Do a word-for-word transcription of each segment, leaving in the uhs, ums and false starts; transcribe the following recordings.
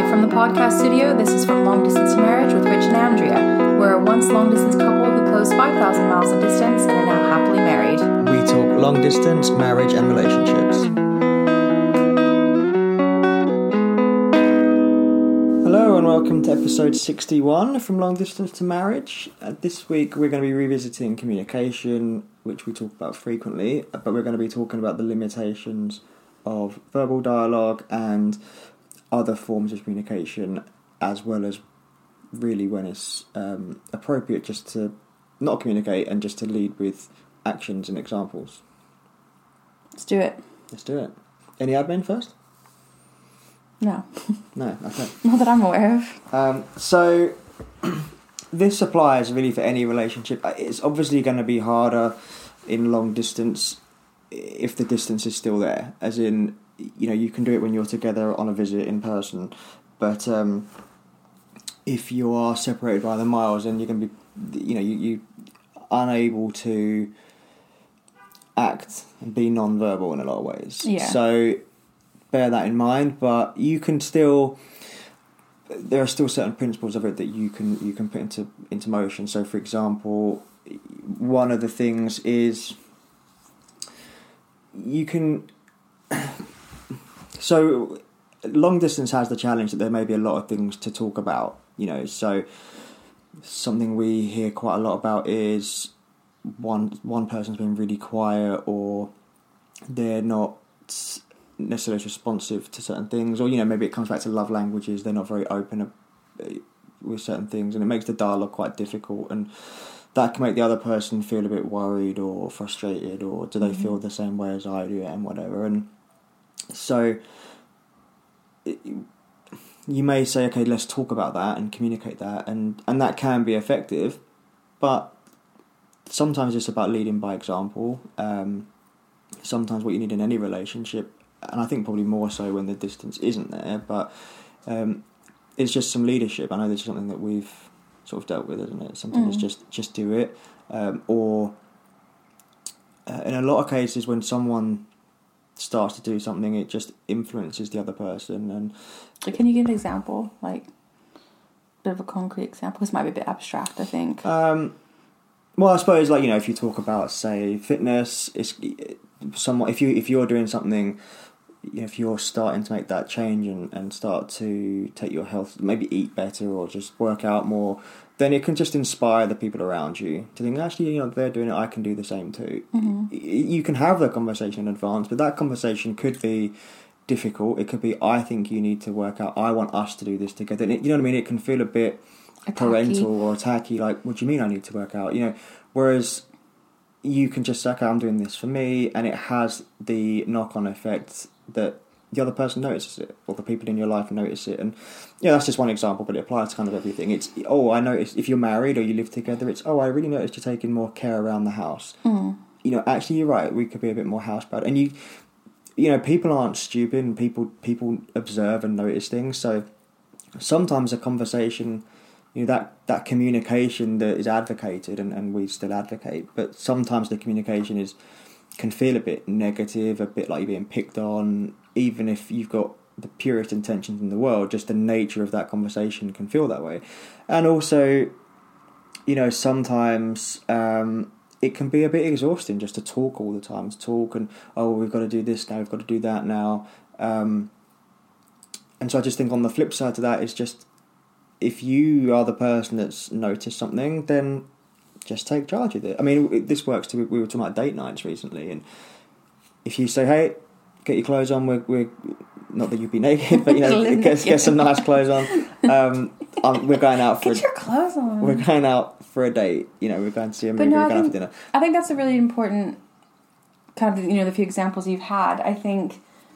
Live from the podcast studio, this is From Long Distance to Marriage with Rich and Andrea. We're a once long-distance couple who closed five thousand miles of distance and are now happily married. We talk long-distance, marriage and relationships. Hello and welcome to episode sixty-one from Long Distance to Marriage. Uh, this week we're going to be revisiting communication, which we talk about frequently, but we're going to be talking about the limitations of verbal dialogue and other forms of communication, as well as really when it's um, appropriate just to not communicate and just to lead with actions and examples. Let's do it. Let's do it. Any admin first? No. No, okay. Not that I'm aware of. Um, so, this applies really for any relationship. It's obviously going to be harder in long distance if the distance is still there. As in, you know, you can do it when you're together on a visit in person. But um, if you are separated by the miles, then you're going to be, you know, you, you unable to act and be non-verbal in a lot of ways. Yeah. So, bear that in mind, but you can still, there are still certain principles of it that you can you can put into into motion. So, for example, one of the things is you can. So, long distance has the challenge that there may be a lot of things to talk about. You know, so something we hear quite a lot about is one one person's been really quiet, or they're not necessarily responsive to certain things, or you know, maybe it comes back to love languages. They're not very open with certain things, and it makes the dialogue quite difficult, and that can make the other person feel a bit worried or frustrated, or do they mm-hmm. feel the same way as I do and whatever. And so it, you may say, okay, let's talk about that and communicate that, and and that can be effective, but sometimes it's about leading by example. Um, sometimes what you need in any relationship, and I think probably more so when the distance isn't there, but um, it's just some leadership. I know this is something that we've sort of dealt with, isn't it? Sometimes mm. it's just, just do it. Um, or uh, in a lot of cases when someone starts to do something, it just influences the other person. And can you give an example? Like, a bit of a concrete example? This might be a bit abstract, I think. Um, well, I suppose, like, you know, if you talk about, say, fitness, it's somewhat, if you if you're doing something, you know, if you're starting to make that change and, and start to take your health, maybe eat better or just work out more, then it can just inspire the people around you to think, actually, you know, they're doing it, I can do the same too. Mm-hmm. You can have that conversation in advance, but that conversation could be difficult. It could be, I think you need to work out, I want us to do this together. And it, you know what I mean? It can feel a bit Attacky. parental or attacky, like, what do you mean I need to work out? You know, whereas you can just say, okay, I'm doing this for me, and it has the knock-on effect that the other person notices it, or the people in your life notice it. And yeah, that's just one example, but it applies to kind of everything. It's, oh, I noticed, if you're married or you live together, it's, oh, I really noticed you're taking more care around the house. Mm. You know, actually, you're right, we could be a bit more house proud. And you, you know, people aren't stupid, and people people observe and notice things. So sometimes a conversation, you know, that, that communication that is advocated, and, and we still advocate, but sometimes the communication is can feel a bit negative, a bit like you're being picked on, even if you've got the purest intentions in the world. Just the nature of that conversation can feel that way. And also, you know, sometimes um, it can be a bit exhausting just to talk all the time, to talk and, oh, we've got to do this now, we've got to do that now. Um, and so I just think on the flip side to that is just, if you are the person that's noticed something, then just take charge of it. I mean, this works too. We were talking about date nights recently, and if you say, hey, get your clothes on, we're, we're not that you'd be naked, but, you know, get, get some nice clothes on. Um, um, we're going out for get your clothes on. We're going out for a date. You know, we're going to see a movie, no, we're I going think, out for dinner. I think that's a really important kind of, you know, the few examples you've had. I think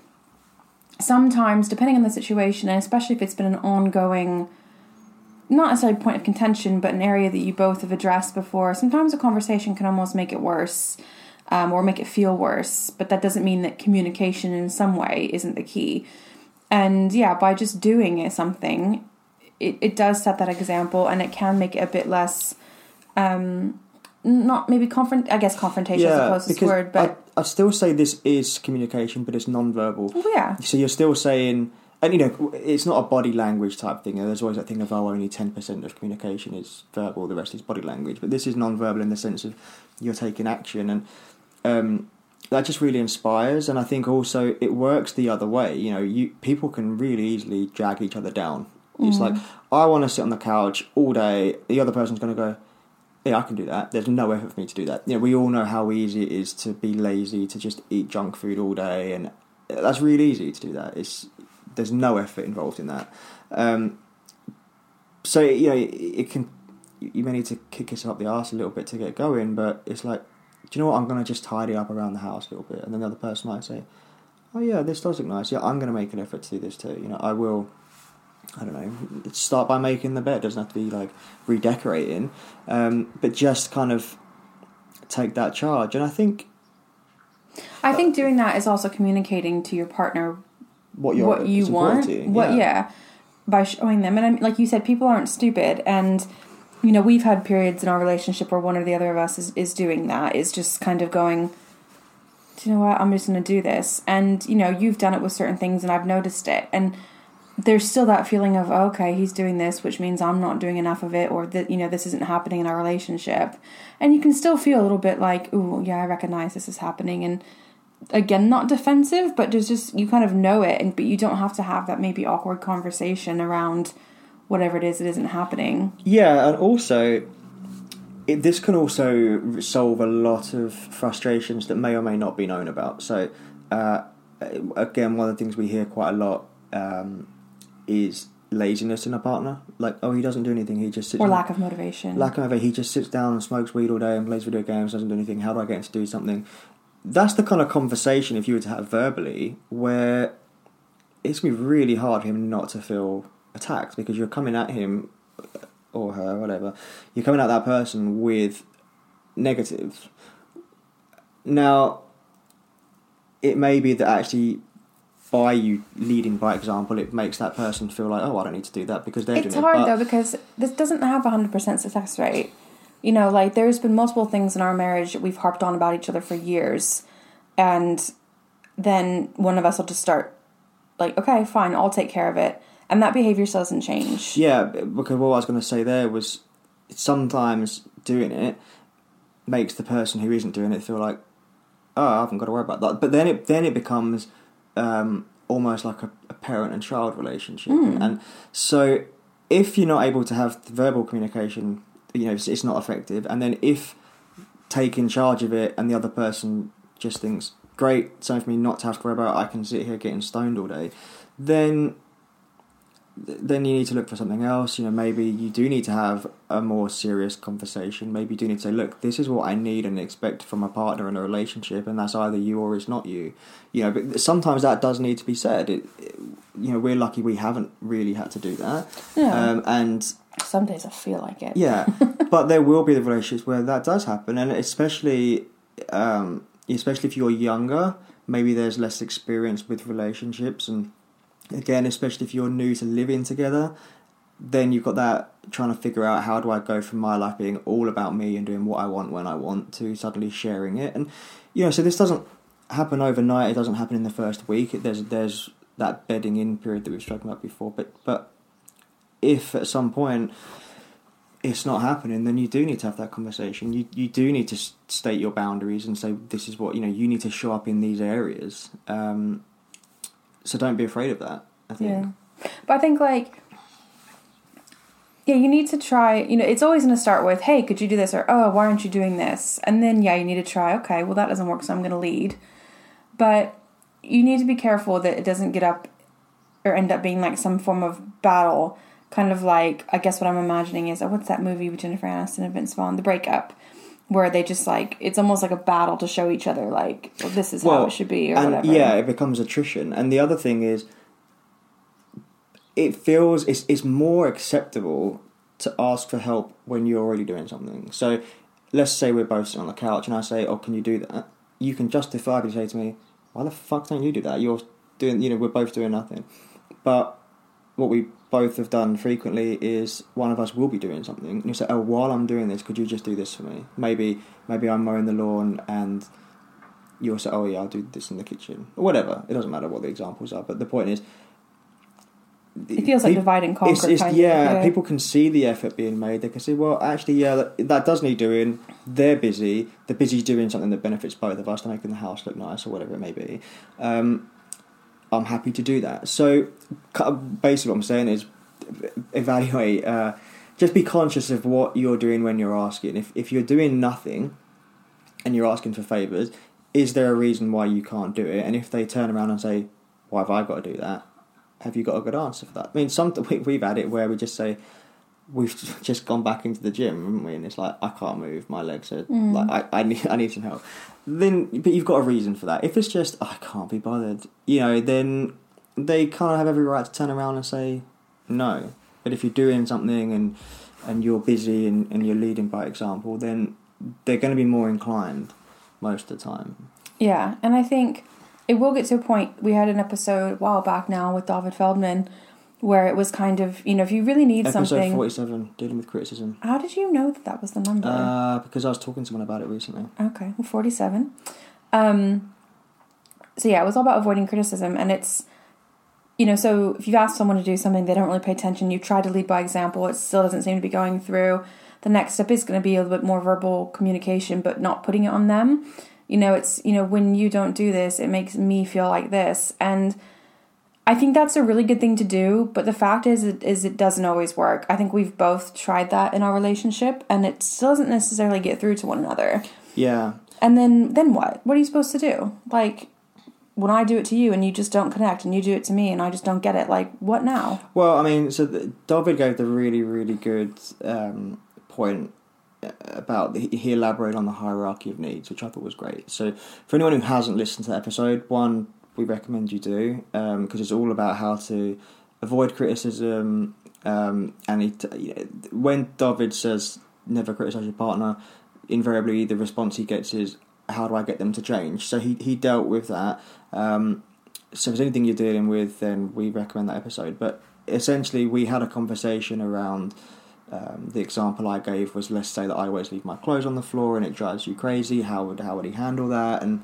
sometimes, depending on the situation, and especially if it's been an ongoing, not necessarily point of contention, but an area that you both have addressed before, sometimes a conversation can almost make it worse, um, or make it feel worse, but that doesn't mean that communication in some way isn't the key. And yeah, by just doing it, something, it, it does set that example, and it can make it a bit less, um, not maybe confront, I guess confrontation yeah, is the closest word, but I, I still say this is communication, but it's non-verbal. Oh, yeah. So you're still saying, and you know, it's not a body language type thing. There's always that thing of, oh, only ten percent of communication is verbal, the rest is body language. But this is non-verbal in the sense of you're taking action, and um, that just really inspires. And I think also it works the other way. You know, you people can really easily drag each other down. Mm. It's like, I want to sit on the couch all day. The other person's going to go, yeah, I can do that. There's no effort for me to do that. You know, we all know how easy it is to be lazy, to just eat junk food all day, and that's really easy to do that. It's there's no effort involved in that. Um, so you know, it, it can. You may need to kick yourself up the arse a little bit to get going, but it's like, do you know what? I'm going to just tidy up around the house a little bit, and then the other person might say, "Oh yeah, this does look nice. Yeah, I'm going to make an effort to do this too." You know, I will. I don't know, start by making the bed. It doesn't have to be like redecorating, um, but just kind of take that charge. And I think I think doing that is also communicating to your partner what, you're, what you want, yeah. what yeah, by showing them. And I mean, like you said, people aren't stupid, and you know, we've had periods in our relationship where one or the other of us is, is doing that. Is just kind of going, do you know what? I'm just going to do this, and you know, you've done it with certain things, and I've noticed it, and there's still that feeling of, oh, okay, he's doing this, which means I'm not doing enough of it, or that, you know, this isn't happening in our relationship. And you can still feel a little bit like, ooh, yeah, I recognize this is happening. And again, not defensive, but there's just, you kind of know it, and but you don't have to have that maybe awkward conversation around whatever it is that isn't happening. Yeah, and also, it, this can also solve a lot of frustrations that may or may not be known about. So, uh, again, one of the things we hear quite a lot, um, is laziness in a partner. Like, oh, he doesn't do anything, he just sits or down. lack of motivation lack of motivation he just sits down and smokes weed all day and plays video games, doesn't do anything. How do I get him to do something? That's the kind of conversation, if you were to have verbally, where it's going to be really hard for him not to feel attacked, because you're coming at him or her, whatever, you're coming at that person with negative. Now, it may be that actually by you leading by example, it makes that person feel like, oh, I don't need to do that because they're it's doing it. It's hard, but though, because this doesn't have a one hundred percent success rate. You know, like, there's been multiple things in our marriage that we've harped on about each other for years, and then one of us will just start, like, okay, fine, I'll take care of it, and that behaviour still doesn't change. Yeah, because what I was going to say there was, sometimes doing it makes the person who isn't doing it feel like, oh, I haven't got to worry about that. But then it then it becomes um, almost like a, a parent and child relationship. Mm. And so if you're not able to have the verbal communication, you know, it's, it's not effective. And then if taking charge of it and the other person just thinks, great, something for me not to have to worry about, I can sit here getting stoned all day, then then you need to look for something else. You know, maybe you do need to have a more serious conversation. Maybe you do need to say, look, this is what I need and expect from a partner in a relationship, and that's either you or it's not you. You know, but sometimes that does need to be said. It, it, you know, we're lucky we haven't really had to do that. Yeah. Um, and some days I feel like it. Yeah, but there will be the relationships where that does happen, and especially, um, especially if you're younger, maybe there's less experience with relationships, and again, especially if you're new to living together, then you've got that trying to figure out, how do I go from my life being all about me and doing what I want when I want to suddenly sharing it. And you know, so this doesn't happen overnight. It doesn't happen in the first week. It, there's there's that bedding in period that we've spoken about before. But but if at some point it's not happening, then you do need to have that conversation. You you do need to state your boundaries and say, this is what, you know, you need to show up in these areas. Um, So don't be afraid of that, I think. Yeah. But I think, like, yeah, you need to try, you know, it's always going to start with, hey, could you do this? Or, oh, why aren't you doing this? And then, yeah, you need to try, okay, well, that doesn't work, so I'm going to lead. But you need to be careful that it doesn't get up or end up being like some form of battle. Kind of like, I guess what I'm imagining is, oh, what's that movie with Jennifer Aniston and Vince Vaughn, The Breakup? Where they just, like, it's almost like a battle to show each other, like, well, this is well, how it should be, or and whatever. Yeah, it becomes attrition. And the other thing is, it feels, it's, it's more acceptable to ask for help when you're already doing something. So, let's say we're both sitting on the couch, and I say, oh, can you do that? You can justifiably say to me, why the fuck don't you do that? You're doing, you know, we're both doing nothing. But what we both have done frequently is one of us will be doing something, and you say, oh, while I'm doing this, could you just do this for me? Maybe maybe I'm mowing the lawn and you'll say, oh yeah, I'll do this in the kitchen, or whatever. It doesn't matter what the examples are, but the point is, it feels like pe- divide and conquer. It's, it's, kind yeah, of, yeah, people can see the effort being made. They can see, well, actually, yeah, that, that does need doing. They're busy. They're busy doing something that benefits both of us, to making the house look nice or whatever it may be. Um, I'm happy to do that. So basically, what I'm saying is, evaluate. Uh, just be conscious of what you're doing when you're asking. If if you're doing nothing, and you're asking for favours, is there a reason why you can't do it? And if they turn around and say, why have I got to do that? Have you got a good answer for that? I mean, some we've had it where we just say, we've just gone back into the gym, haven't we? And it's like, I can't move, my legs are, mm. like, I, I, need, I need some help. Then, but you've got a reason for that. If it's just, oh, I can't be bothered, you know, then they kind of have every right to turn around and say no. But if you're doing something and, and you're busy and, and you're leading by example, then they're going to be more inclined most of the time. Yeah, and I think it will get to a point. We had an episode a while back now with David Feldman where it was kind of, you know, if you really need episode something... Episode forty-seven, dealing with criticism. How did you know that that was the number? Uh, because I was talking to someone about it recently. Okay, well, forty-seven. Um, so yeah, it was all about avoiding criticism, and it's, you know, so if you've asked someone to do something, they don't really pay attention, you try to lead by example, it still doesn't seem to be going through. The next step is going to be a little bit more verbal communication, but not putting it on them. You know, it's, you know, when you don't do this, it makes me feel like this. And I think that's a really good thing to do. But the fact is, it, is it doesn't always work. I think we've both tried that in our relationship, and it still doesn't necessarily get through to one another. Yeah. And then, then what? What are you supposed to do? Like, when I do it to you and you just don't connect, and you do it to me and I just don't get it, like, what now? Well, I mean, so the, David gave the really, really good um, point about the, he elaborated on the hierarchy of needs, which I thought was great. So for anyone who hasn't listened to that episode, one, we recommend you do, because um, it's all about how to avoid criticism. Um, and it, you know, when David says never criticise your partner, invariably the response he gets is, how do I get them to change? So he, he dealt with that. Um, so if there's anything you're dealing with, then we recommend that episode. But essentially we had a conversation around Um, the example I gave was, let's say that I always leave my clothes on the floor and it drives you crazy. How would how would he handle that? And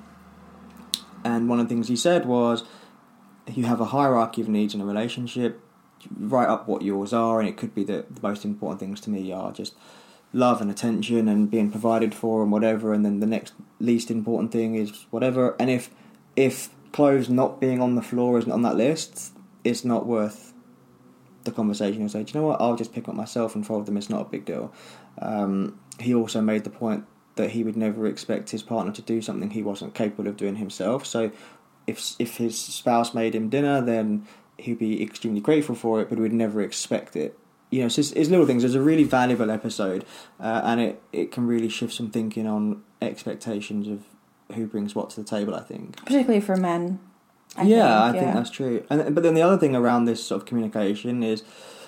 and one of the things he said was, you have a hierarchy of needs in a relationship. Write up what yours are, and it could be that the most important things to me are just love and attention and being provided for and whatever. And then the next least important thing is whatever. And if if clothes not being on the floor isn't on that list, it's not worth the conversation. He'll say, do you know what, I'll just pick up myself and fold them, it's not a big deal. Um, he also made the point that he would never expect his partner to do something he wasn't capable of doing himself. So if if his spouse made him dinner, then he'd be extremely grateful for it, but would never expect it. You know, so it's, it's little things. It's a really valuable episode, uh, and it, it can really shift some thinking on expectations of who brings what to the table, I think. Particularly for men. I yeah, think, I yeah. think that's true. And but then the other thing around this sort of communication is,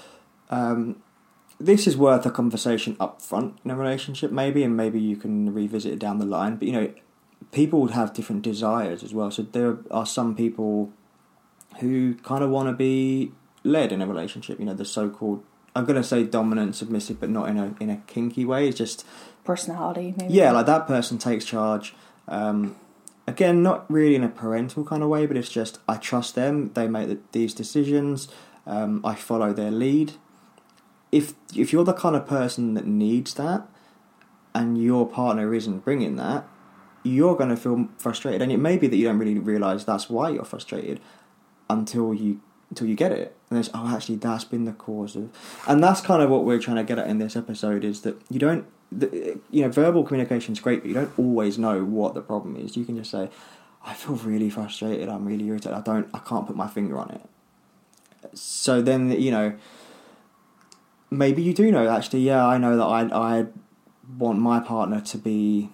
um, this is worth a conversation up front in a relationship, maybe, and maybe you can revisit it down the line. But you know, people would have different desires as well. So there are some people who kind of want to be led in a relationship. You know, the so-called, I'm going to say dominant, submissive, but not in a in a kinky way. It's just personality, maybe. Yeah, like that person takes charge. Um, Again, not really in a parental kind of way, but it's just, I trust them, they make the, these decisions, um, I follow their lead. If if you're the kind of person that needs that, and your partner isn't bringing that, you're going to feel frustrated. And it may be that you don't really realise that's why you're frustrated until you until you get it. And there's, oh, actually, that's been the cause of... And that's kind of what we're trying to get at in this episode, is that you don't... The, you know, verbal communication is great, but you don't always know what the problem is. You can just say, I feel really frustrated, I'm really irritated, I don't, I can't put my finger on it. So then, you know, maybe you do know, actually, yeah, I know that I I want my partner to be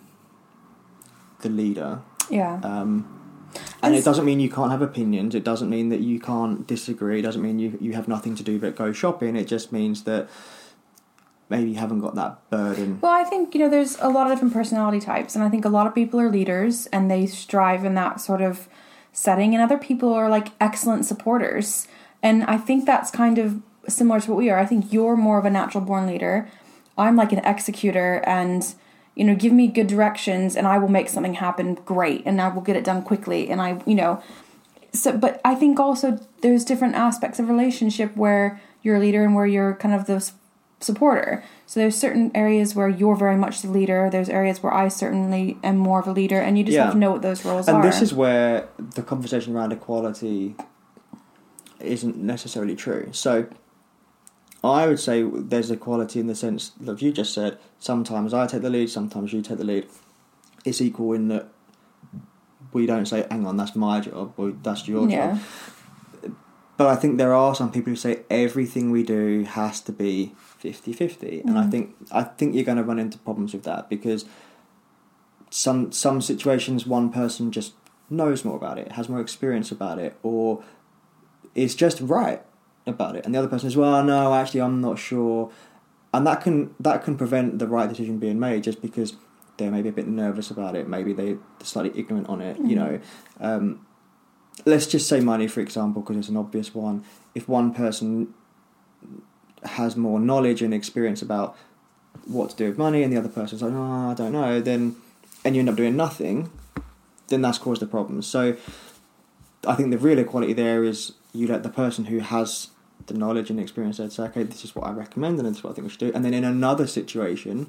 the leader. Yeah. Um, and it doesn't mean you can't have opinions, it doesn't mean that you can't disagree, it doesn't mean you, you have nothing to do but go shopping, it just means that maybe you haven't got that burden. Well, I think, you know, there's a lot of different personality types, and I think a lot of people are leaders, and they strive in that sort of setting, and other people are, like, excellent supporters. And I think that's kind of similar to what we are. I think you're more of a natural-born leader. I'm, like, an executor, and, you know, give me good directions, and I will make something happen great, and I will get it done quickly. And I, you know, so, but I think also there's different aspects of relationship where you're a leader and where you're kind of the s- supporter. So there's certain areas where you're very much the leader. There's areas where I certainly am more of a leader, and you just Yeah. have to know what those roles And are. this is where the conversation around equality isn't necessarily true. So I would say there's equality in the sense that you just said, sometimes I take the lead, sometimes you take the lead. It's equal in that we don't say, hang on, that's my job, or that's your yeah. job. But I think there are some people who say everything we do has to be fifty-fifty. And I Mm. think I think you're going to run into problems with that, because some some situations one person just knows more about it, has more experience about it, or is just right about it, and the other person is, well, no, actually I'm not sure, and that can that can prevent the right decision being made just because they're maybe a bit nervous about it, maybe they're slightly ignorant on it. Mm. You know, um, let's just say money, for example, because it's an obvious one. If one person has more knowledge and experience about what to do with money, and the other person's like, oh, I don't know, then and you end up doing nothing, then that's caused a problem. So I think the real equality there is you let the person who has the knowledge and experience say, okay, this is what I recommend and this is what I think we should do. And then in another situation,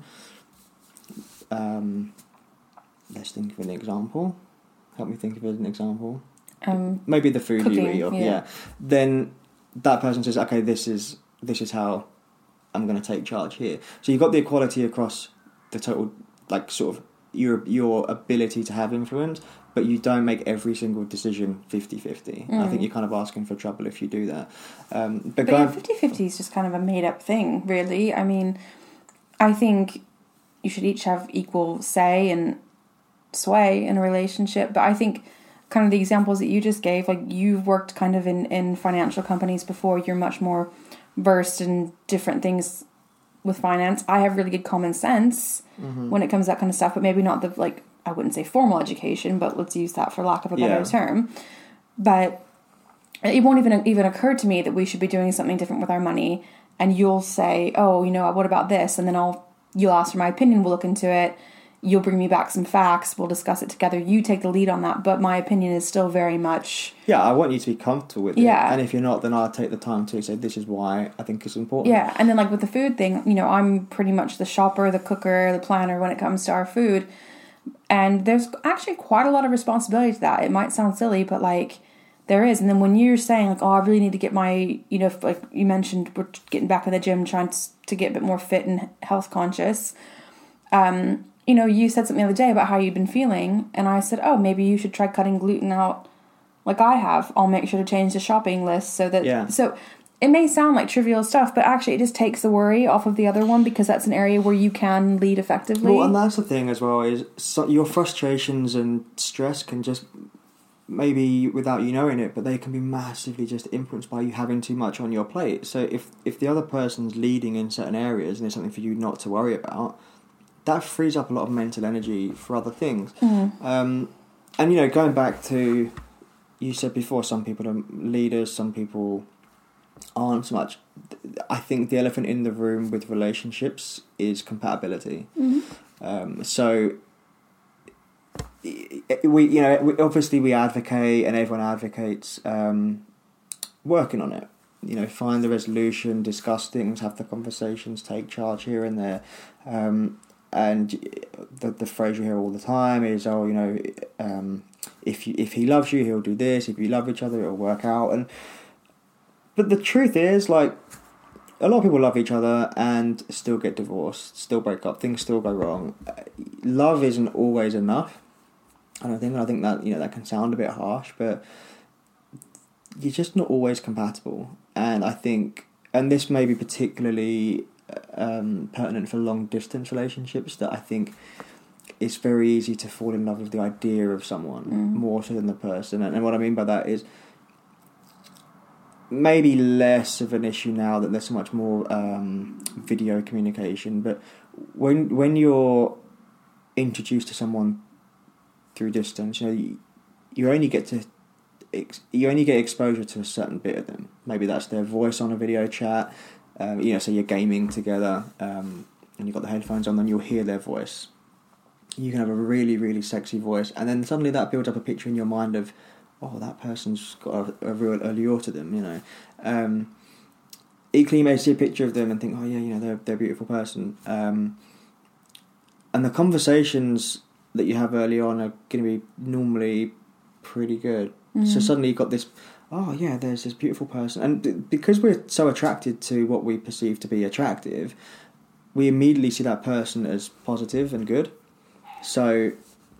um, let's think of an example. Help me think of an example. Um, Maybe the food cooking, you eat, or, yeah. yeah. Then that person says, okay, this is this is how I'm going to take charge here. So you've got the equality across the total, like, sort of your your ability to have influence, but you don't make every single decision fifty-fifty. Mm. I think you're kind of asking for trouble if you do that. Um, but But going, yeah, fifty-fifty is just kind of a made-up thing, really. I mean, I think you should each have equal say and sway in a relationship. But I think kind of the examples that you just gave, like, you've worked kind of in, in financial companies before. You're much more versed in different things with finance. I have really good common sense mm-hmm. when it comes to that kind of stuff, but maybe not the, like, I wouldn't say formal education, but let's use that for lack of a better Yeah. term. But it won't even even occur to me that we should be doing something different with our money, and you'll say, oh, you know, what about this? And then I'll you'll ask for my opinion, we'll look into it, you'll bring me back some facts, we'll discuss it together, you take the lead on that, but my opinion is still very much... Yeah, I want you to be comfortable with it. Yeah. And if you're not, then I'll take the time to say, this is why I think it's important. Yeah, and then, like, with the food thing, you know, I'm pretty much the shopper, the cooker, the planner when it comes to our food, and there's actually quite a lot of responsibility to that. It might sound silly, but, like, there is. And then when you're saying, like, oh, I really need to get my, you know, like you mentioned, we're getting back in the gym, trying to, to get a bit more fit and health conscious. Um, you know, you said something the other day about how you've been feeling, and I said, oh, maybe you should try cutting gluten out like I have. I'll make sure to change the shopping list so that... Yeah. So it may sound like trivial stuff, but actually it just takes the worry off of the other one, because that's an area where you can lead effectively. Well, and that's the thing as well, is so your frustrations and stress can just, maybe without you knowing it, but they can be massively just influenced by you having too much on your plate. So if, if the other person's leading in certain areas and there's something for you not to worry about, that frees up a lot of mental energy for other things. Mm. Um, and, you know, going back to, you said before, some people are leaders, some people aren't so much. I think the elephant in the room with relationships is compatibility. Mm-hmm. Um, so we, you know, we, obviously we advocate, and everyone advocates um, working on it. You know, find the resolution, discuss things, have the conversations, take charge here and there. Um, and the the phrase you hear all the time is, oh, you know, um, if you, if he loves you, he'll do this. If you love each other, it'll work out. And but the truth is, like, a lot of people love each other and still get divorced, still break up, things still go wrong. Love isn't always enough. I don't think. I think that, you know, that can sound a bit harsh, but you're just not always compatible. And I think, and this may be particularly um, pertinent for long distance relationships, that I think it's very easy to fall in love with the idea of someone Mm. more so than the person. And, and what I mean by that is, maybe less of an issue now that there's so much more um, video communication, but when when you're introduced to someone through distance, you know, you, you only get to ex- you only get exposure to a certain bit of them. Maybe that's their voice on a video chat. Um, you know, so you're gaming together, um, and you've got the headphones on, then you'll hear their voice. You can have a really, really sexy voice, and then suddenly that builds up a picture in your mind of oh, that person's got a, a real allure to them, you know. Um, equally, you may see a picture of them and think, oh yeah, you know, they're they're a beautiful person. Um, and the conversations that you have early on are going to be normally pretty good. Mm-hmm. So suddenly you've got this, oh yeah, there's this beautiful person, and th- because we're so attracted to what we perceive to be attractive, we immediately see that person as positive and good. So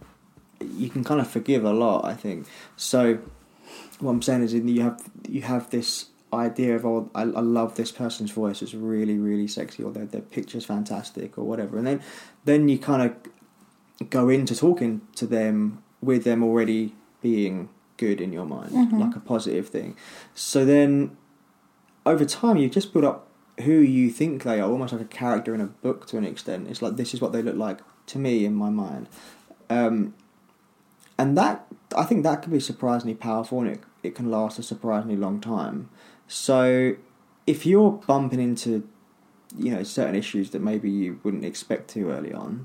you can kind of forgive a lot, I think. So what I'm saying is, you have you have this idea of, oh, I, I love this person's voice, it's really really sexy, or their their picture's fantastic, or whatever, and then then you kind of go into talking to them with them already being good in your mind, mm-hmm. like a positive thing. So then over time you just build up who you think they are, almost like a character in a book to an extent. It's like, this is what they look like to me in my mind. Um, and that, I think that can be surprisingly powerful, and it, it can last a surprisingly long time. So if you're bumping into, you know, certain issues that maybe you wouldn't expect to early on,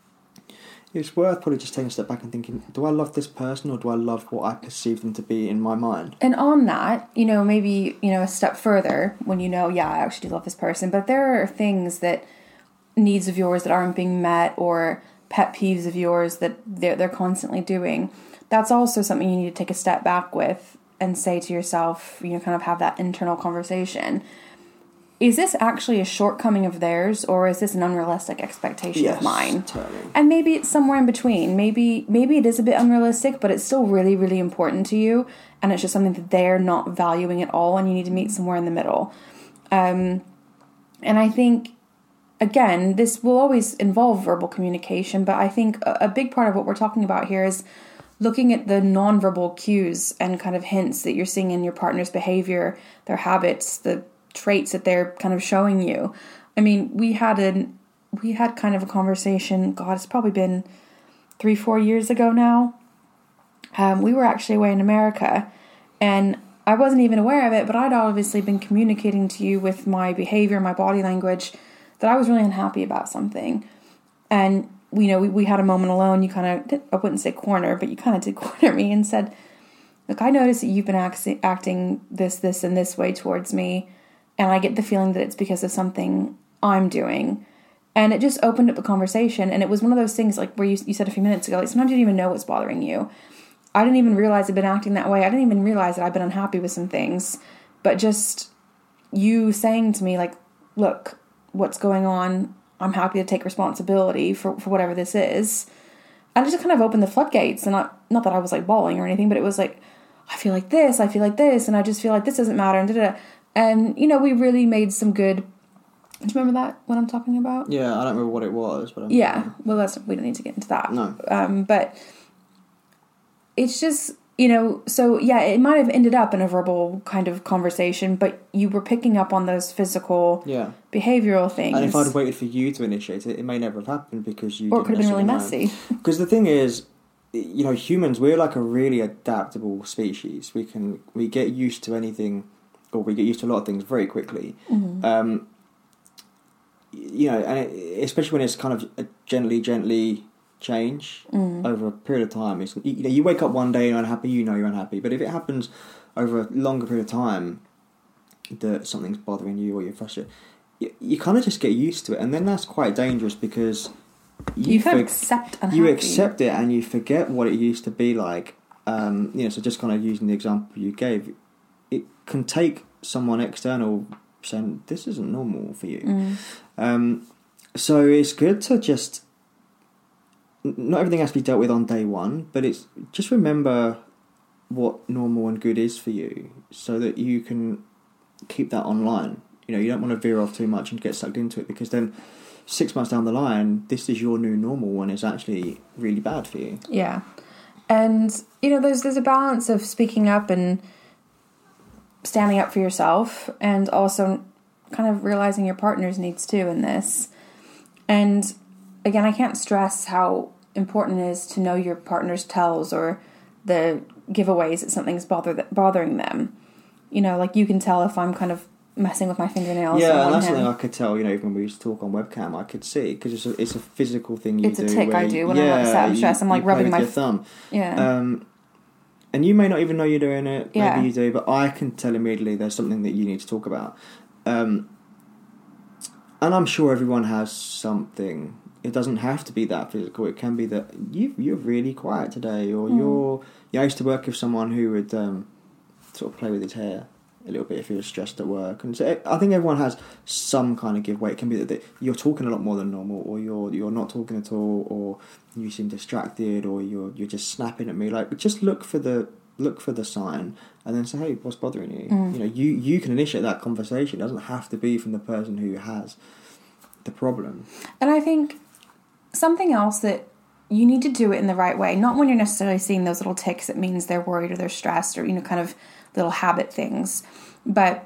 it's worth probably just taking a step back and thinking, do I love this person, or do I love what I perceive them to be in my mind? And on that, you know, maybe, you know, a step further, when you know, yeah, I actually do love this person, but there are things that, needs of yours that aren't being met, or pet peeves of yours that they're, they're constantly doing, that's also something you need to take a step back with and say to yourself, you know, kind of have that internal conversation. Is this actually a shortcoming of theirs, or is this an unrealistic expectation yes, of mine? Totally. And maybe it's somewhere in between. Maybe maybe it is a bit unrealistic, but it's still really, really important to you, and it's just something that they're not valuing at all, and you need to meet somewhere in the middle. Um, and I think, again, this will always involve verbal communication, but I think a, a big part of what we're talking about here is looking at the nonverbal cues and kind of hints that you're seeing in your partner's behavior, their habits, the traits that they're kind of showing you. I mean, we had an we had kind of a conversation, God, it's probably been three, four years ago now. Um, we were actually away in America, and I wasn't even aware of it, but I'd obviously been communicating to you with my behavior, my body language, that I was really unhappy about something. And, you know, we, we had a moment alone. You kind of, I wouldn't say corner, but you kind of did corner me and said, look, I noticed that you've been act- acting this, this, and this way towards me, and I get the feeling that it's because of something I'm doing. And it just opened up a conversation, and it was one of those things, like where you, you said a few minutes ago, like sometimes you don't even know what's bothering you. I didn't even realize I'd been acting that way. I didn't even realize that I've been unhappy with some things. But just you saying to me, like, look, what's going on? I'm happy to take responsibility for, for whatever this is. And it just kind of opened the floodgates. And not, not that I was like bawling or anything, but it was like, I feel like this, I feel like this, and I just feel like this doesn't matter, and da-da-da. And, you know, we really made some good... Do you remember that, what I'm talking about? Yeah, I don't remember what it was. But I'm yeah, not... well, that's we don't need to get into that. No. Um, but it's just, you know, so, yeah, it might have ended up in a verbal kind of conversation, but you were picking up on those physical, yeah. behavioural things. And if I'd waited for you to initiate it, it may never have happened because you Or it could have been really know. messy. Because the thing is, you know, humans, we're like a really adaptable species. We can, we get used to anything... or we get used to a lot of things very quickly. Mm-hmm. Um, you know, and it, especially when it's kind of a gently, gently change mm. over a period of time. It's, you know, you wake up one day and you're unhappy, you know you're unhappy. But if it happens over a longer period of time that something's bothering you or you're frustrated, you, you kind of just get used to it. And then that's quite dangerous because you, you kind of accept unhappy. You accept it and you forget what it used to be like. Um, you know, so just kind of using the example you gave, it can take someone external saying, this isn't normal for you. Mm. Um, so it's good to just, not everything has to be dealt with on day one, but it's just remember what normal and good is for you so that you can keep that online. You know, you don't want to veer off too much and get sucked into it, because then six months down the line, this is your new normal and it's actually really bad for you. Yeah. And, you know, there's there's a balance of speaking up and standing up for yourself, and also kind of realizing your partner's needs too in this. And again, I can't stress how important it is to know your partner's tells or the giveaways that something's bother bothering them. You know, like you can tell if I'm kind of messing with my fingernails. Yeah, and that's him. something I could tell, you know, even when we used to talk on webcam, I could see, because it's a, it's a physical thing you it's do. It's a tick I do when yeah, I'm upset, I'm stressed, I'm like rubbing my thumb. Yeah. Um, and you may not even know you're doing it. Yeah. Maybe you do, but I can tell immediately there's something that you need to talk about. Um, and I'm sure everyone has something. It doesn't have to be that physical. It can be that you you're really quiet today, or Mm. you're. Yeah, I used to work with someone who would um, sort of play with his hair a little bit if he was stressed at work, and so I think everyone has some kind of giveaway. It can be that they, you're talking a lot more than normal, or you're you're not talking at all, or you seem distracted, or you're you're just snapping at me. Like, just look for the look for the sign, and then say, "Hey, what's bothering you?" Mm. You know, you you can initiate that conversation. It doesn't have to be from the person who has the problem. And I think something else that you need to do it in the right way, not when you're necessarily seeing those little ticks that means they're worried or they're stressed, or, you know, kind of little habit things. But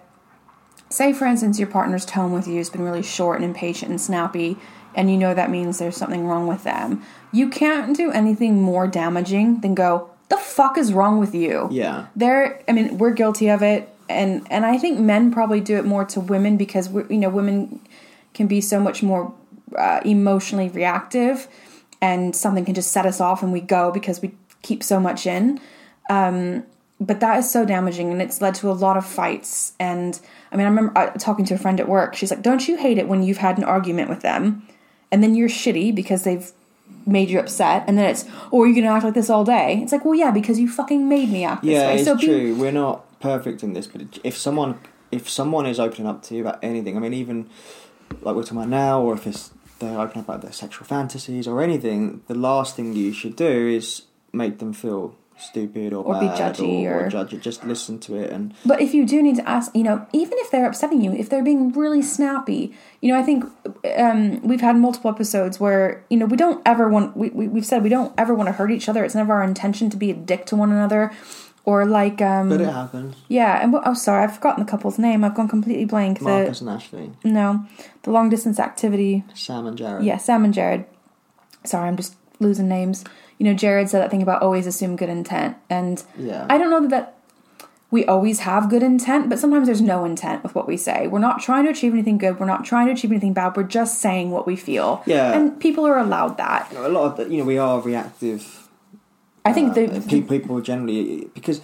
say, for instance, your partner's tone with you has been really short and impatient and snappy, and you know that means there's something wrong with them. You can't do anything more damaging than go, the fuck is wrong with you? Yeah. There, I mean, we're guilty of it, and, and I think men probably do it more to women because, we're, you know, women can be so much more uh, emotionally reactive, and something can just set us off and we go because we keep so much in. Um, but that is so damaging, and it's led to a lot of fights. And I mean, I remember uh, talking to a friend at work. She's like, don't you hate it when you've had an argument with them and then you're shitty because they've made you upset, and then it's, oh, you're going to act like this all day? It's like, well, yeah, because you fucking made me act this Yeah, way. it's So be- true. We're not perfect in this, but if someone if someone is opening up to you about anything, I mean, even like we're talking about now, or if it's they're open up about their sexual fantasies or anything, the last thing you should do is make them feel stupid or, Or be bad judgy or, or or- judge it. Just listen to it. And But if you do need to ask, you know, even if they're upsetting you, if they're being really snappy, you know, I think um, we've had multiple episodes where, you know, we don't ever want, we, we, we've said we don't ever want to hurt each other. It's never our intention to be a dick to one another. Or like... Um, but it happens. Yeah, and what, oh, sorry, I've forgotten the couple's name. I've gone completely blank. The, Marcus and Ashley. No, the long distance activity. Sam and Jared. Yeah, Sam and Jared. Sorry, I'm just losing names. You know, Jared said that thing about always assume good intent. And Yeah. I don't know that, that we always have good intent, but sometimes there's no intent with what we say. We're not trying to achieve anything good. We're not trying to achieve anything bad. We're just saying what we feel. Yeah. And people are allowed that. A lot of, the, you know, we are reactive. I think uh, the, pe- people generally, because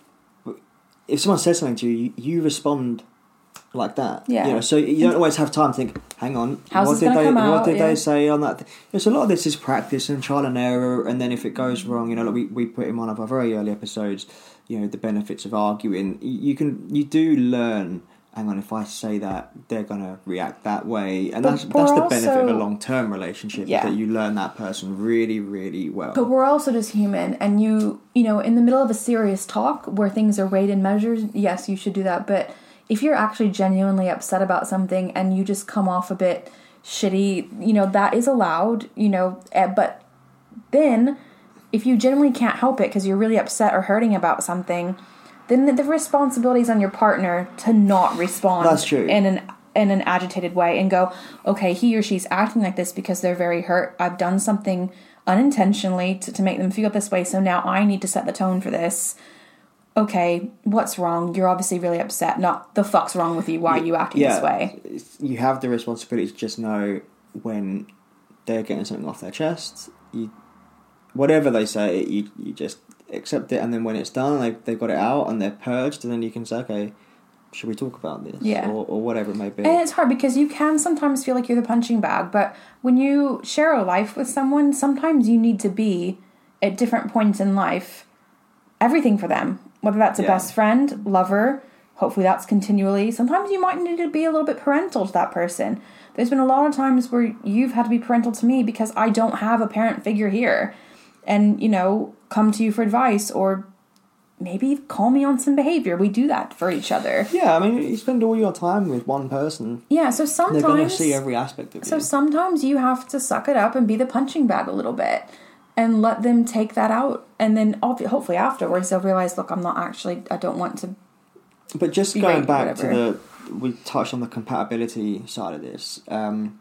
if someone says something to you, you, you respond like that. Yeah. You know, so you don't always have time to think, hang on, How's what this did gonna they come what out? did Yeah. they say on that? Th-? You know, so a lot of this is practice and trial and error, and then if it goes wrong, you know, like we, we put in one of our very early episodes, you know, the benefits of arguing. You, you can you do learn, hang on, if I say that, they're gonna react that way. And But that's that's we're the benefit of a also- long term relationship, Yeah. is that you learn that person really, really well. But we're also just human, and you, you know, in the middle of a serious talk where things are weighed and measured, yes, you should do that. But if you're actually genuinely upset about something and you just come off a bit shitty, you know, that is allowed, you know, eh, but then if you genuinely can't help it because you're really upset or hurting about something, then the, the responsibility is on your partner to not respond. That's true. in an in an agitated way and go, okay, he or she's acting like this because they're very hurt. I've done something unintentionally to, to make them feel this way, so now I need to set the tone for this. Okay, what's wrong? You're obviously really upset. Not the fuck's wrong with you. Why are you acting yeah, this way? it's- you have the responsibility to just know when they're getting something off their chest. You, whatever they say, you you just accept it, and then when it's done, they they've got it out and they're purged, and then you can say, okay, should we talk about this? Yeah. or, or whatever it may be. And it's hard because you can sometimes feel like you're the punching bag, but when you share a life with someone, sometimes you need to be at different points in life everything for them. Whether that's a Yeah. best friend, lover, hopefully that's continually. Sometimes you might need to be a little bit parental to that person. There's been a lot of times where you've had to be parental to me because I don't have a parent figure here. And, you know, come to you for advice or maybe call me on some behavior. We do that for each other. Yeah, I mean, you spend all your time with one person. Yeah, so They're sometimes... going to see every aspect of So you. sometimes you have to suck it up and be the punching bag a little bit and let them take that out. And then ob- hopefully afterwards they'll realize, look, I'm not actually, I don't want to. But just Be going right, back whatever. to the, we touched on the compatibility side of this. Um,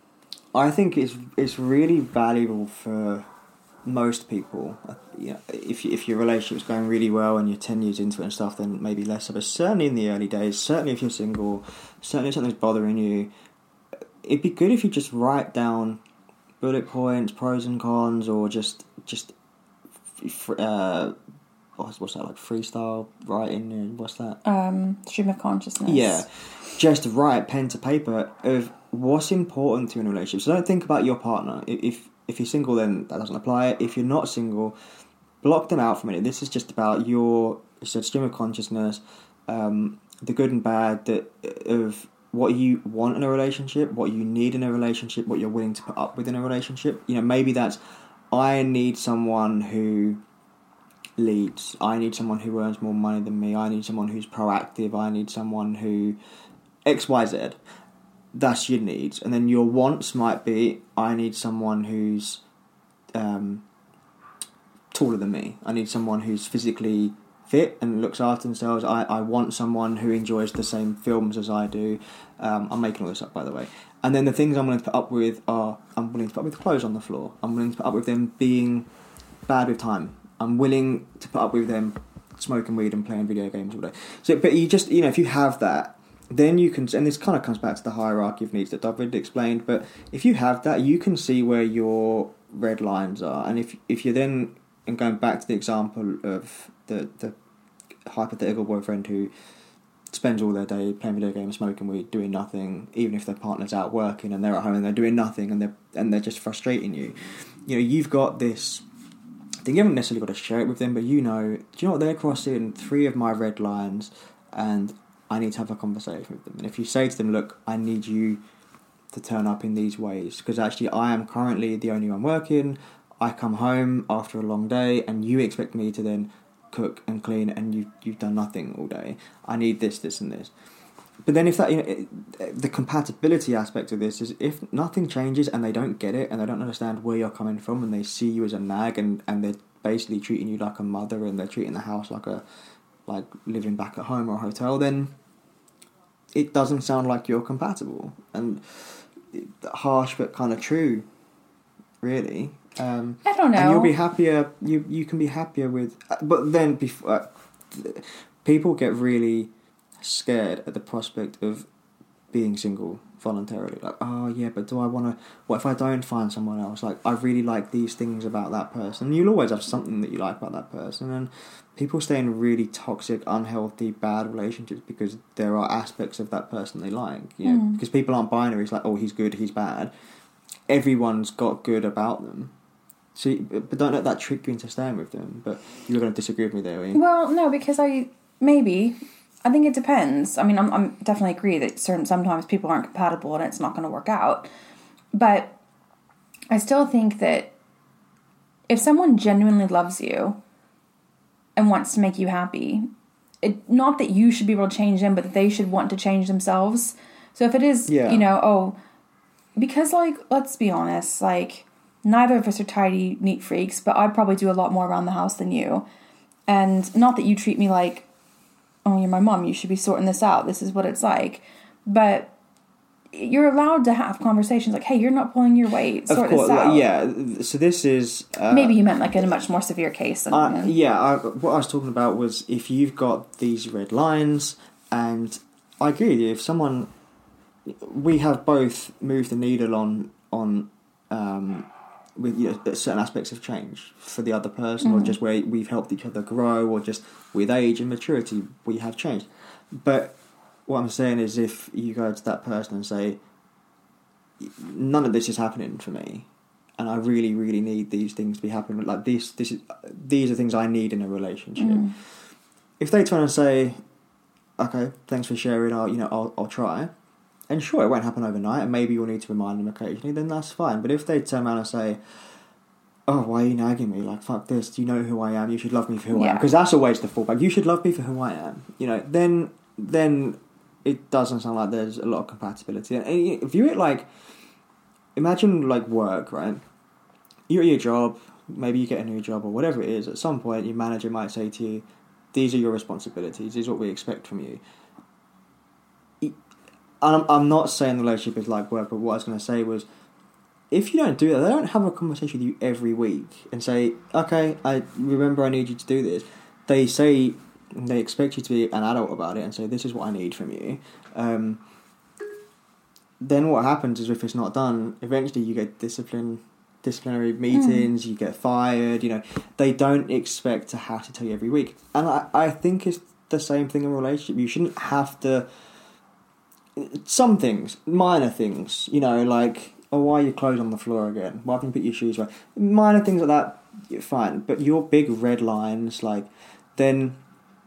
I think it's it's really valuable for most people. Uh, You know, if you, if your relationship's going really well and you're ten years into it and stuff, then maybe less so. But certainly in the early days, certainly if you're single, certainly if something's bothering you, it'd be good if you just write down bullet points, pros and cons, or just just uh, what's, what's that, like freestyle writing, and what's that? Um, stream of consciousness. Yeah, just write pen to paper of what's important to you in a relationship. So don't think about your partner. If if you're single, then that doesn't apply. If you're not single, block them out for a minute. This is just about your, it's a stream of consciousness, um, the good and bad that of what you want in a relationship, what you need in a relationship, what you're willing to put up with in a relationship. You know, maybe that's, I need someone who leads. I need someone who earns more money than me. I need someone who's proactive. I need someone who X, Y, Z. That's your needs. And then your wants might be, I need someone who's um, taller than me. I need someone who's physically fit and looks after themselves. I, I want someone who enjoys the same films as I do. Um, I'm making all this up, by the way. And then the things I'm willing to put up with are, I'm willing to put up with clothes on the floor. I'm willing to put up with them being bad with time. I'm willing to put up with them smoking weed and playing video games all day. So, but you just, you know, if you have that, then you can, and this kind of comes back to the hierarchy of needs that David explained, but if you have that, you can see where your red lines are. And if if you're then, and going back to the example of the, the hypothetical boyfriend who spends all their day playing video games, smoking weed, doing nothing, even if their partner's out working and they're at home and they're doing nothing and they're, and they're just frustrating you. You know, you've got this thing, you haven't necessarily got to share it with them, but you know, do you know what, they're crossing three of my red lines and I need to have a conversation with them. And if you say to them, look, I need you to turn up in these ways, because actually I am currently the only one working, I come home after a long day and you expect me to then cook and clean and you, you've done nothing all day. I need this, this and this. But then if that, you know, it, the compatibility aspect of this is if nothing changes and they don't get it and they don't understand where you're coming from and they see you as a nag and, and they're basically treating you like a mother and they're treating the house like a like living back at home or a hotel, then it doesn't sound like you're compatible. And harsh but kind of true, really. Um, I don't know. And you'll be happier. You you can be happier with. But then before, uh, people get really scared at the prospect of being single voluntarily. Like, oh yeah, but do I want to? What if I don't find someone else? Like, I really like these things about that person. You'll always have something that you like about that person, and people stay in really toxic, unhealthy, bad relationships because there are aspects of that person they like. You know, mm. because people aren't binary. It's like, oh, he's good, he's bad. Everyone's got good about them. So, but don't let that trick you into staying with them. But you're going to disagree with me there, are you? Well, no, because I maybe I think it depends. I mean, I'm, I'm definitely agree that certain sometimes people aren't compatible and it's not going to work out. But I still think that if someone genuinely loves you and wants to make you happy, it not that you should be able to change them, but that they should want to change themselves. So if it is, yeah. you know, oh, because like let's be honest, like. Neither of us are tidy, neat freaks, but I probably do a lot more around the house than you. And not that you treat me like, oh, you're my mom, you should be sorting this out, this is what it's like. But you're allowed to have conversations like, hey, you're not pulling your weight, sort of course, this out. Like, yeah, so this is... Uh, Maybe you meant like in a much more severe case. Than, uh, yeah, I, what I was talking about was if you've got these red lines, and I agree with you, if someone... We have both moved the needle on... on um, with you know, certain aspects of change for the other person, mm. or just where we've helped each other grow, or just with age and maturity we have changed. But what I'm saying is, if you go to that person and say, none of this is happening for me, and I really, really need these things to be happening, like this, this is, these are things I need in a relationship. Mm. If they turn and say, okay, thanks for sharing, I'll, you know, I'll, I'll try. And sure, it won't happen overnight, and maybe you'll need to remind them occasionally, then that's fine. But if they turn around and say, oh, why are you nagging me? Like, fuck this, do you know who I am? You should love me for who yeah. I am. Because that's always the fallback. You should love me for who I am. You know, then then it doesn't sound like there's a lot of compatibility. And view it like, imagine like work, right? You're at your job, maybe you get a new job or whatever it is. At some point, your manager might say to you, these are your responsibilities, this is what we expect from you. I'm, I'm not saying the relationship is like work, but what I was going to say was, if you don't do that, they don't have a conversation with you every week and say, okay, I remember I need you to do this. They say, they expect you to be an adult about it and say, this is what I need from you. Um, then what happens is if it's not done, eventually you get discipline, disciplinary meetings, mm. you get fired, you know. They don't expect to have to tell you every week. And I, I think it's the same thing in a relationship. You shouldn't have to... Some things, minor things, you know, like, oh, why are your clothes on the floor again? Why haven't you put your shoes away? Minor things like that, you're fine. But your big red lines, like, then...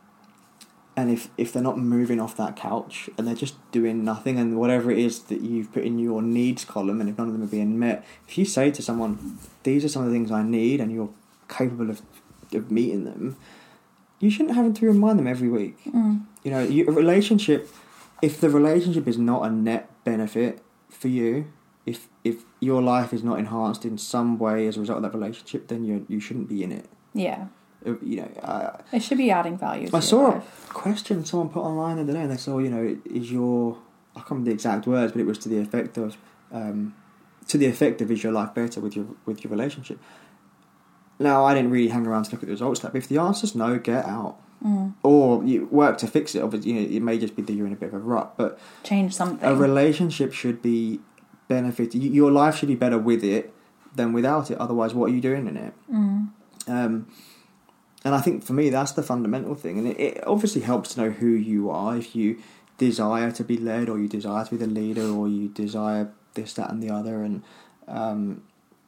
And if, if they're not moving off that couch and they're just doing nothing, and whatever it is that you've put in your needs column, and if none of them are being met, if you say to someone, these are some of the things I need, and you're capable of, of meeting them, you shouldn't have to remind them every week. Mm. You know, you, a relationship, if the relationship is not a net benefit for you, if if your life is not enhanced in some way as a result of that relationship, then you you shouldn't be in it. Yeah. You know, uh, it should be adding value to I your saw life. a question someone put online the other day, and they saw, you know, is your, I can't remember the exact words, but it was to the effect of, um, to the effect of, is your life better with your with your relationship? Now, I didn't really hang around to look at the results of that, but if the answer's no, get out. Mm. Or you work to fix it. Obviously, you know, it may just be that you're in a bit of a rut, but change something. A relationship should be benefit. Your life should be better with it than without it. Otherwise, what are you doing in it? Mm. Um, and I think for me, that's the fundamental thing. And it, it obviously helps to know who you are. If you desire to be led, or you desire to be the leader, or you desire this, that, and the other, and um,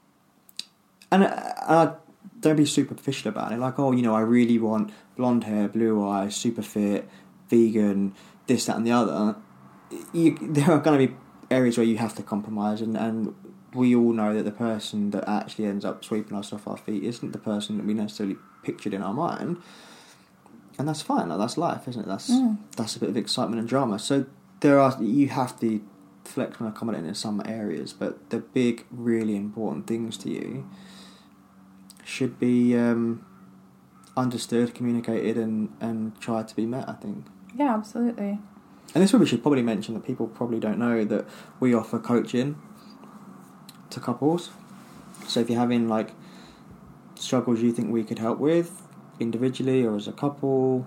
and uh, don't be superficial about it. Like, oh, you know, I really want blonde hair, blue eyes, super fit, vegan, this, that, and the other. You, there are going to be areas where you have to compromise, and, and we all know that the person that actually ends up sweeping us off our feet isn't the person that we necessarily pictured in our mind, and that's fine. Like, that's life, isn't it? That's mm. that's a bit of excitement and drama. So there are you have to flex and accommodate in some areas, but the big, really important things to you should be um, understood, communicated, and, and tried to be met, I think. Yeah, absolutely. And this is what we should probably mention, that people probably don't know, that we offer coaching to couples. So if you're having like struggles you think we could help with, individually or as a couple,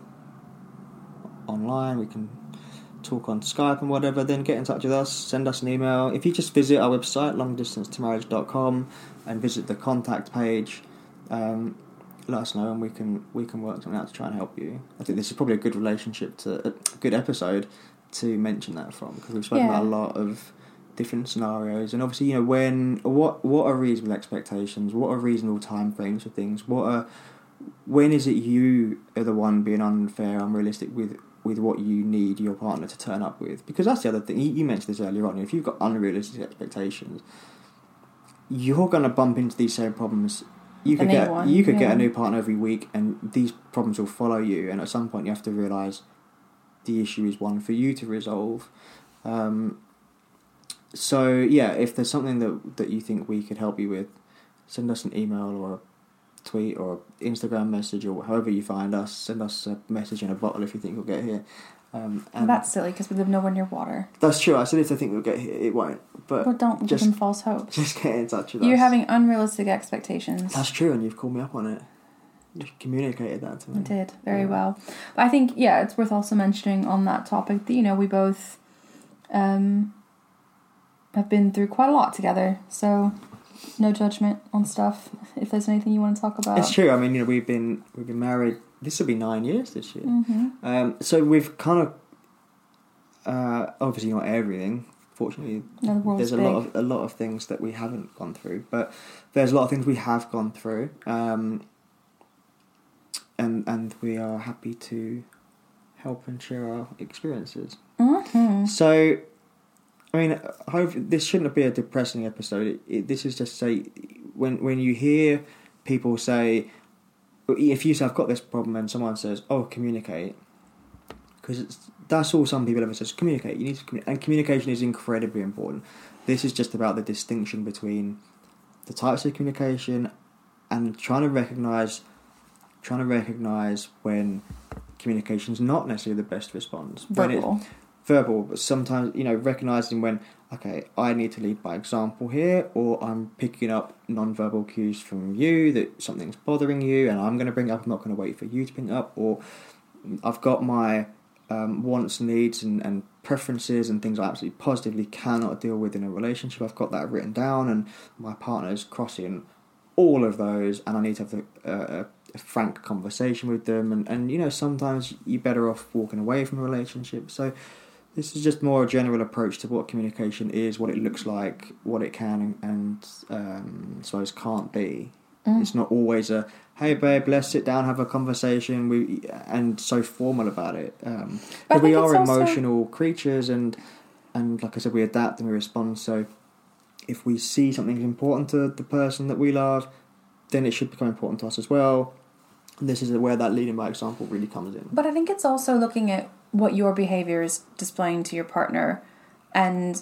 online, we can talk on Skype and whatever, then get in touch with us, send us an email. If you just visit our website, long distance to marriage dot com, and visit the contact page, um, let us know, and we can we can work something out to try and help you. I think this is probably a good relationship to a good episode to mention that from, because we've spoken yeah. about a lot of different scenarios, and obviously, you know, when what what are reasonable expectations, what are reasonable time frames for things, what are when is it you are the one being unfair, unrealistic with with what you need your partner to turn up with? Because that's the other thing, you, you mentioned this earlier on, if you've got unrealistic expectations, you're going to bump into these same problems. You could get one, you could yeah. get a new partner every week, and these problems will follow you, and at some point you have to realise the issue is one for you to resolve. Um, so yeah, if there's something that that you think we could help you with, send us an email or a tweet or Instagram message, or however you find us. Send us a message in a bottle if you think we'll get here. Um, and that's silly, because we live nowhere near water. That's true. I said if they think we'll get here, it won't. But But don't just, give them false hope. Just get in touch with You're us. You're having unrealistic expectations. That's true, and you've called me up on it. You communicated that to me. I did, very yeah. well. But I think, yeah, it's worth also mentioning on that topic that, you know, we both um, have been through quite a lot together. So no judgment on stuff. If there's anything you want to talk about. It's true. I mean, you know, we've been we've been married. This will be nine years this year. Mm-hmm. Um, so we've kind of uh, obviously not everything. Fortunately, no, the there's a big. lot of a lot of things that we haven't gone through, but there's a lot of things we have gone through, um, and and we are happy to help and share our experiences. Mm-hmm. So, I mean, I hope this shouldn't be a depressing episode. It, it, this is just say when when you hear people say, if you say I've got this problem, and someone says, "Oh, communicate," because that's all some people ever says. Communicate. You need to communicate, and communication is incredibly important. This is just about the distinction between the types of communication and trying to recognise, trying to recognise when communication is not necessarily the best response. Verbal. Verbal, but sometimes, you know, recognising when, okay, I need to lead by example here, or I'm picking up non-verbal cues from you that something's bothering you, and I'm going to bring it up. I'm not going to wait for you to bring it up, or I've got my um, wants, needs, and, and preferences and things I absolutely positively cannot deal with in a relationship. I've got that written down, and my partner's crossing all of those, and I need to have a, a, a frank conversation with them. And, and, you know, sometimes you're better off walking away from a relationship. So this is just more a general approach to what communication is, what it looks like, what it can and um, so it can't be. Mm. It's not always a, hey babe, let's sit down, have a conversation, we and so formal about it. Um, but we are emotional also... creatures, and and like I said, we adapt and we respond. So if we see something important to the person that we love, then it should become important to us as well. And this is where that leading by example really comes in. But I think it's also looking at what your behaviour is displaying to your partner, and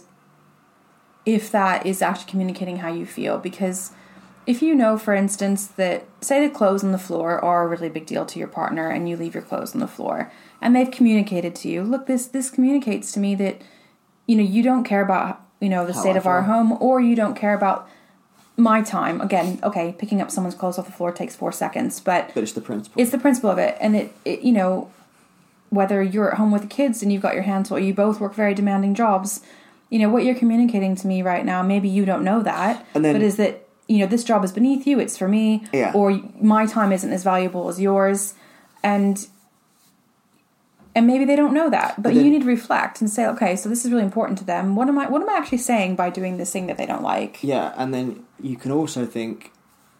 if that is actually communicating how you feel. Because if you know, for instance, that, say the clothes on the floor are a really big deal to your partner and you leave your clothes on the floor, and they've communicated to you, look, this this communicates to me that, you know, you don't care about, you know, the state of our home, or you don't care about my time. Again, okay, picking up someone's clothes off the floor takes four seconds, but... But it's the principle. It's the principle of it. And, it, it you know, whether you're at home with the kids and you've got your hands full, you both work very demanding jobs, you know, what you're communicating to me right now, maybe you don't know that, and then, but is that, you know, this job is beneath you, it's for me, yeah. or my time isn't as valuable as yours, and and maybe they don't know that, but then, you need to reflect and say, okay, so this is really important to them. What am I? What am I actually saying by doing this thing that they don't like? Yeah, and then you can also think,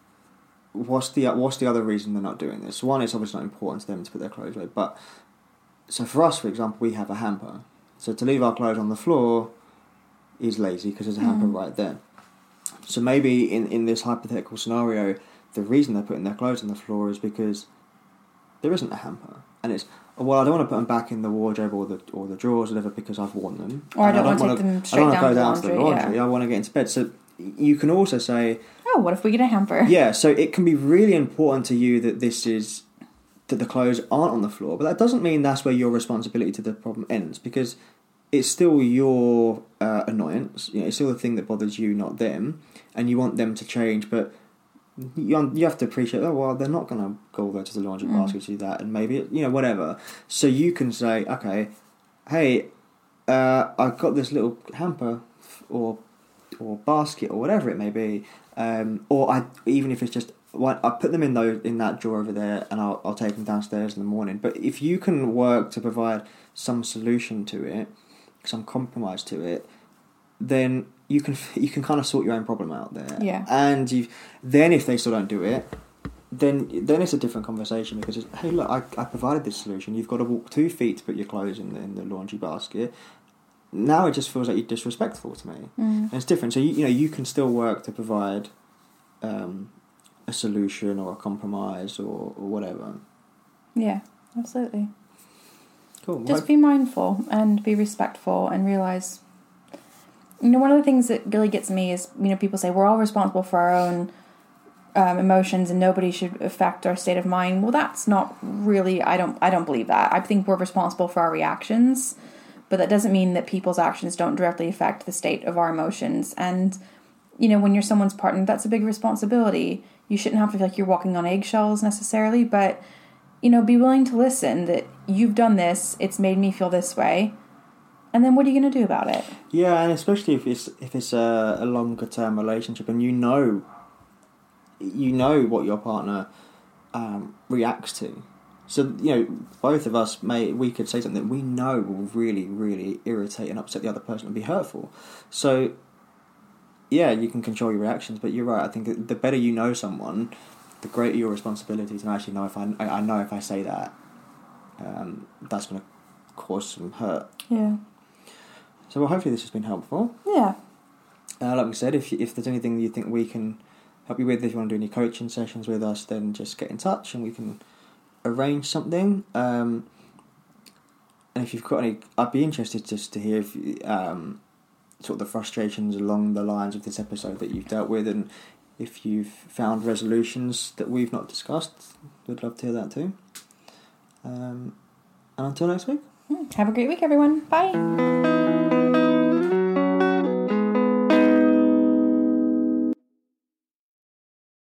what's the what's the other reason they're not doing this? One, it's obviously not important to them to put their clothes away, but so for us, for example, we have a hamper. So to leave our clothes on the floor is lazy because there's a hamper mm. right there. So maybe in, in this hypothetical scenario, the reason they're putting their clothes on the floor is because there isn't a hamper. And it's, well, I don't want to put them back in the wardrobe or the or the drawers or whatever because I've worn them. Or I don't, I don't want to take them straight down, go down to the laundry. Yeah. I want to get into bed. So you can also say... Oh, what if we get a hamper? Yeah, so it can be really important to you that this is... that the clothes aren't on the floor. But that doesn't mean that's where your responsibility to the problem ends, because it's still your uh, annoyance. You know, it's still the thing that bothers you, not them. And you want them to change, but you you have to appreciate, oh, well, they're not going to go there to the laundry mm. basket to do that, and maybe, you know, whatever. So you can say, okay, hey, uh, I've got this little hamper or or basket or whatever it may be, um, or I even if it's just, well, I put them in those in that drawer over there, and I'll I'll take them downstairs in the morning. But if you can work to provide some solution to it, some compromise to it, then you can you can kind of sort your own problem out there. Yeah. And you then if they still don't do it, then then it's a different conversation, because it's, hey, look, I I provided this solution. You've got to walk two feet to put your clothes in the, in the laundry basket. Now it just feels like you're disrespectful to me. Mm. And it's different. So you you know you can still work to provide um, a solution or a compromise or, or whatever. Yeah, absolutely. Cool. Just well, be mindful and be respectful and realise, you know, one of the things that really gets me is, you know, people say we're all responsible for our own um, emotions and nobody should affect our state of mind. Well, that's not really, I don't, I don't believe that. I think we're responsible for our reactions, but that doesn't mean that people's actions don't directly affect the state of our emotions. And, you know, when you're someone's partner, that's a big responsibility. You shouldn't have to feel like you're walking on eggshells necessarily, but, you know, be willing to listen that you've done this, it's made me feel this way. And then what are you going to do about it? Yeah, and especially if it's if it's a, a longer term relationship, and you know, you know what your partner um, reacts to. So you know, both of us may we could say something that we know will really, really irritate and upset the other person and be hurtful. So yeah, you can control your reactions, but you're right. I think the better you know someone, the greater your responsibility to actually know if I I know if I say that, um, that's going to cause some hurt. Yeah. So well, hopefully this has been helpful. Yeah. Uh, like we said, if if there's anything you think we can help you with, if you want to do any coaching sessions with us, then just get in touch and we can arrange something. Um, and if you've got any, I'd be interested just to hear if um, sort of the frustrations along the lines of this episode that you've dealt with, and if you've found resolutions that we've not discussed. We'd love to hear that too. Um, and until next week. Have a great week, everyone. Bye.